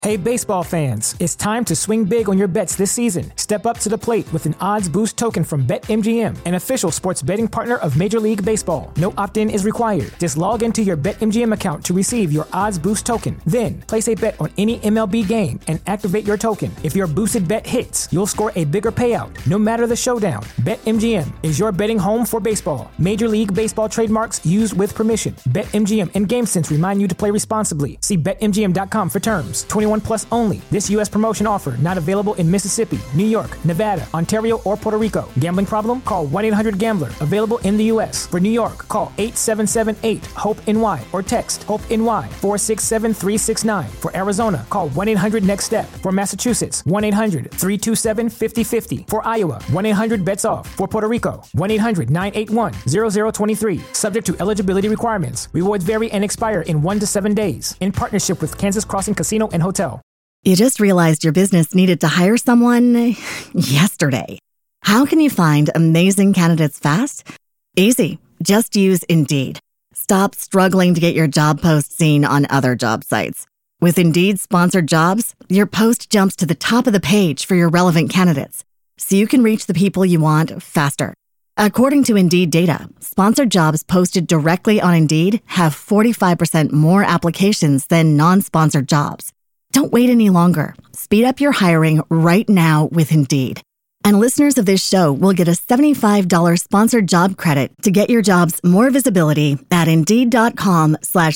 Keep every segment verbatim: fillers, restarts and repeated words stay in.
Hey baseball fans, it's time to swing big on your bets this season. Step up to the plate with an odds boost token from BetMGM, an official sports betting partner of Major League Baseball. No opt-in is required. Just log into your BetMGM account to receive your odds boost token. Then, place a bet on any M L B game and activate your token. If your boosted bet hits, you'll score a bigger payout, no matter the showdown. BetMGM is your betting home for baseball. Major League Baseball trademarks used with permission. BetMGM and GameSense remind you to play responsibly. See Bet M G M dot com for terms. twenty-one plus only. This U S promotion offer not available in Mississippi, New York, Nevada, Ontario, or Puerto Rico. Gambling problem? Call one eight hundred gambler. Available in the U S. For New York, call eight seven seven eight HOPE N Y or text HOPE-NY four six seven three six nine. For Arizona, call one eight hundred next step. For Massachusetts, one eight hundred three two seven five zero five zero. For Iowa, one eight hundred bets off. For Puerto Rico, one eight hundred nine eight one zero zero two three. Subject to eligibility requirements. Rewards vary and expire in one to seven days. In partnership with Kansas Crossing Casino and Hotel. You just realized your business needed to hire someone yesterday. How can you find amazing candidates fast? Easy. Just use Indeed. Stop struggling to get your job post seen on other job sites. With Indeed sponsored jobs, your post jumps to the top of the page for your relevant candidates, so you can reach the people you want faster. According to Indeed data, sponsored jobs posted directly on Indeed have forty-five percent more applications than non-sponsored jobs. Don't wait any longer. Speed up your hiring right now with Indeed. And listeners of this show will get a seventy-five dollars sponsored job credit to get your jobs more visibility at Indeed.com slash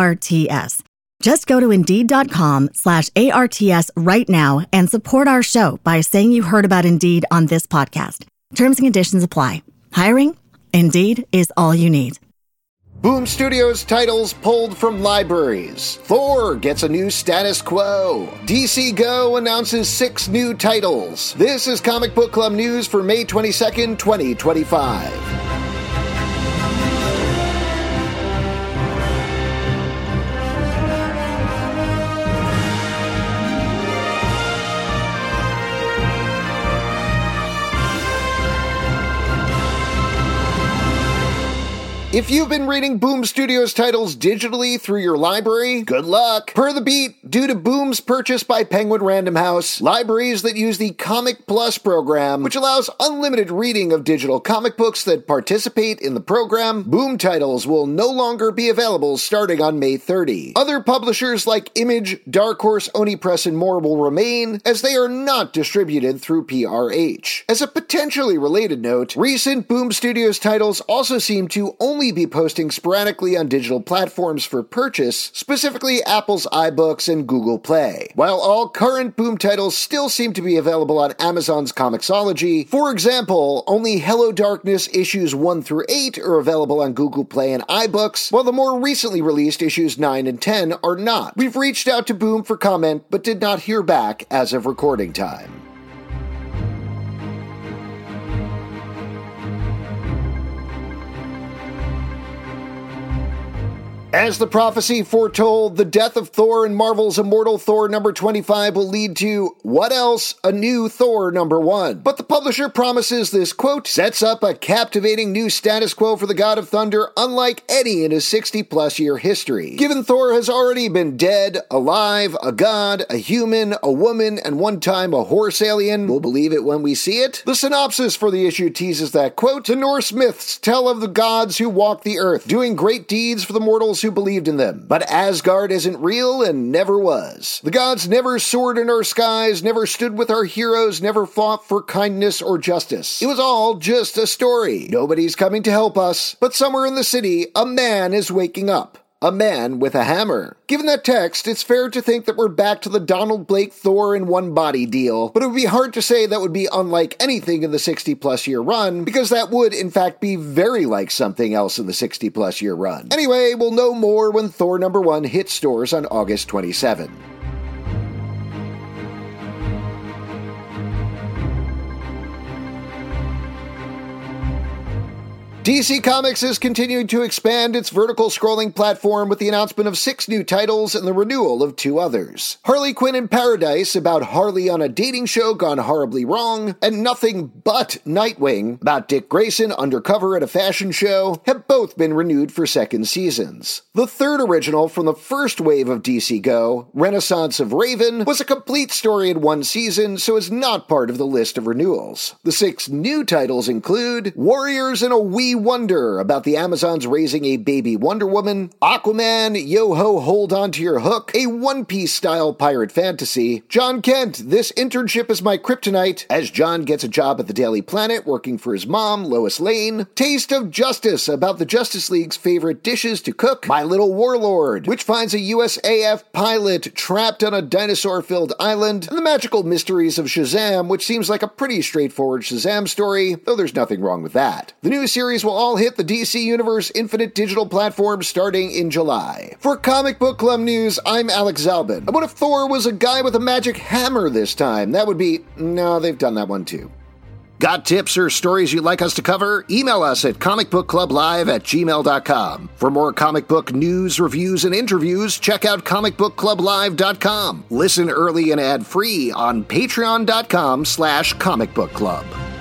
ARTS. Just go to Indeed.com slash ARTS right now and support our show by saying you heard about Indeed on this podcast. Terms and conditions apply. Hiring? Indeed is all you need. Boom Studios titles pulled from libraries. Thor gets a new status quo. D C Go announces six new titles. This is Comic Book Club news for May twenty-second, twenty twenty-five. If you've been reading Boom Studios titles digitally through your library, good luck. Per the beat, due to Boom's purchase by Penguin Random House, libraries that use the Comic Plus program, which allows unlimited reading of digital comic books that participate in the program, Boom titles will no longer be available starting on May thirtieth. Other publishers like Image, Dark Horse, Oni Press, and more will remain, as they are not distributed through P R H. As a potentially related note, recent Boom Studios titles also seem to only be posting sporadically on digital platforms for purchase, specifically Apple's iBooks and Google Play. While all current Boom titles still seem to be available on Amazon's Comixology, for example, only Hello Darkness issues one through eight are available on Google Play and iBooks, while the more recently released issues nine and ten are not. We've reached out to Boom for comment, but did not hear back as of recording time. As the prophecy foretold, the death of Thor in Marvel's Immortal Thor number twenty-five will lead to, what else, a new Thor number one. But the publisher promises this, quote, sets up a captivating new status quo for the God of Thunder unlike any in his sixty-plus year history. Given Thor has already been dead, alive, a god, a human, a woman, and one time a horse alien, we'll believe it when we see it. The synopsis for the issue teases that, quote, the Norse myths tell of the gods who walk the earth, doing great deeds for the mortals who believed in them. But Asgard isn't real and never was. The gods never soared in our skies, never stood with our heroes, never fought for kindness or justice. It was all just a story. Nobody's coming to help us. But somewhere in the city, a man is waking up. A man with a hammer. Given that text, it's fair to think that we're back to the Donald Blake Thor in one body deal, but it would be hard to say that would be unlike anything in the sixty-plus year run, because that would, in fact, be very like something else in the sixty-plus year run. Anyway, we'll know more when Thor number one hits stores on August twenty-seventh. D C Comics is continuing to expand its vertical scrolling platform with the announcement of six new titles and the renewal of two others. Harley Quinn in Paradise, about Harley on a dating show gone horribly wrong, and Nothing But Nightwing, about Dick Grayson undercover at a fashion show, have both been renewed for second seasons. The third original from the first wave of D C Go, Renaissance of Raven, was a complete story in one season, so is not part of the list of renewals. The six new titles include Warriors in a Wee Wonder, about the Amazons raising a baby Wonder Woman, Aquaman, Yo-Ho Hold On to Your Hook, a One Piece style pirate fantasy, John Kent, This Internship is My Kryptonite, as John gets a job at the Daily Planet working for his mom, Lois Lane, Taste of Justice, about the Justice League's favorite dishes to cook, My Little Warlord, which finds a U S A F pilot trapped on a dinosaur-filled island, and The Magical Mysteries of Shazam, which seems like a pretty straightforward Shazam story, though there's nothing wrong with that. The new series will all hit the D C Universe Infinite digital platform starting in July. For Comic Book Club News, I'm Alex Zalbin. And what if Thor was a guy with a magic hammer this time? That would be... no, they've done that one too. Got tips or stories you'd like us to cover? Email us at comicbookclublive at gmail dot com. For more comic book news, reviews, and interviews, check out comic book club live dot com. Listen early and ad-free on patreon dot com slash comic book club.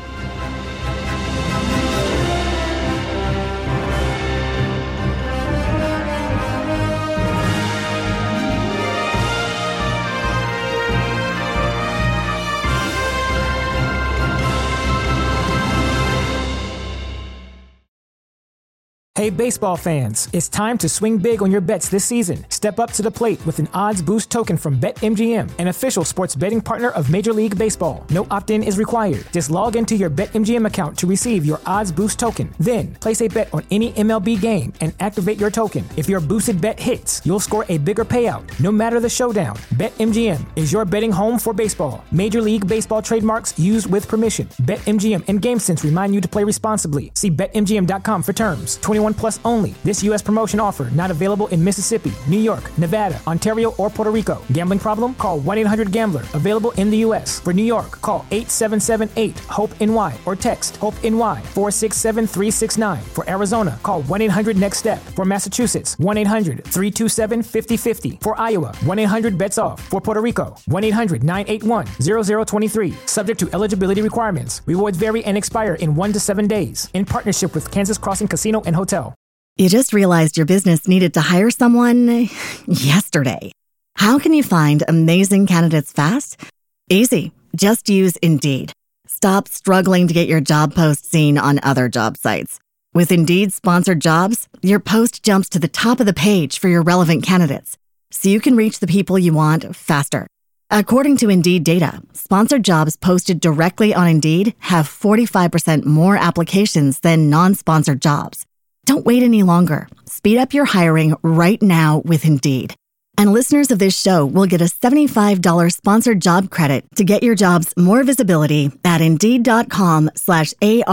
Hey baseball fans, it's time to swing big on your bets this season. Step up to the plate with an odds boost token from BetMGM, an official sports betting partner of Major League Baseball. No opt-in is required. Just log into your BetMGM account to receive your odds boost token. Then, place a bet on any M L B game and activate your token. If your boosted bet hits, you'll score a bigger payout, no matter the showdown. BetMGM is your betting home for baseball. Major League Baseball trademarks used with permission. BetMGM and GameSense remind you to play responsibly. See bet M G M dot com for terms. twenty-one plus only. This U S promotion offer not available in Mississippi, New York, Nevada, Ontario, or Puerto Rico. Gambling problem? Call one eight hundred gambler. Available in the U S. For New York, call eight seven seven eight HOPE N Y or text HOPE-N Y four six seven three six nine. For Arizona, call one eight hundred next step. For Massachusetts, one eight hundred three two seven five zero five zero. For Iowa, one eight hundred bets off. For Puerto Rico, one eight hundred nine eight one zero zero two three. Subject to eligibility requirements. Rewards vary and expire in one to seven days. In partnership with Kansas Crossing Casino and Hotel. You just realized your business needed to hire someone yesterday. How can you find amazing candidates fast? Easy. Just use Indeed. Stop struggling to get your job post seen on other job sites. With Indeed sponsored jobs, your post jumps to the top of the page for your relevant candidates, so you can reach the people you want faster. According to Indeed data, sponsored jobs posted directly on Indeed have forty-five percent more applications than non-sponsored jobs. Don't wait any longer. Speed up your hiring right now with Indeed. And listeners of this show will get a seventy-five dollars sponsored job credit to get your jobs more visibility at Indeed.com slash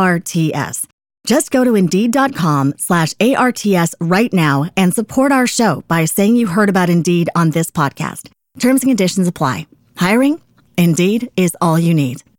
ARTS. Just go to Indeed.com slash ARTS right now and support our show by saying you heard about Indeed on this podcast. Terms and conditions apply. Hiring? Indeed is all you need.